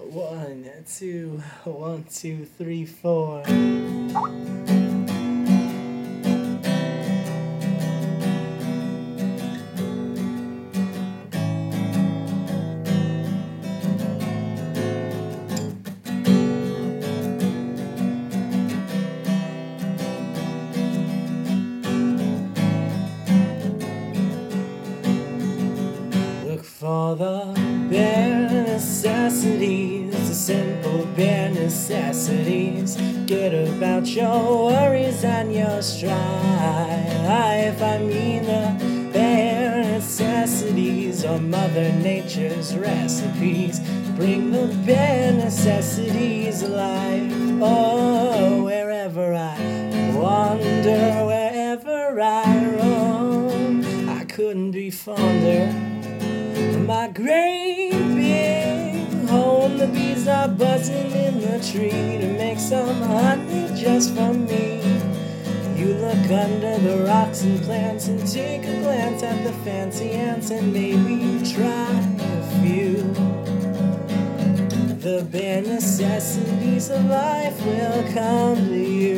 1, 2, 1, 2, 3, 4. Look for the bare necessities, the simple bare necessities. Get about your worries and your strife. I mean the bare necessities or Mother Nature's recipes. Bring the bare necessities alive. Oh, wherever I wander, wherever I roam, I couldn't be fonder. My great big home, the bees are buzzing in the tree to make some honey just for me. You look under the rocks and plants and take a glance at the fancy ants and maybe try a few. The bare necessities of life will come to you.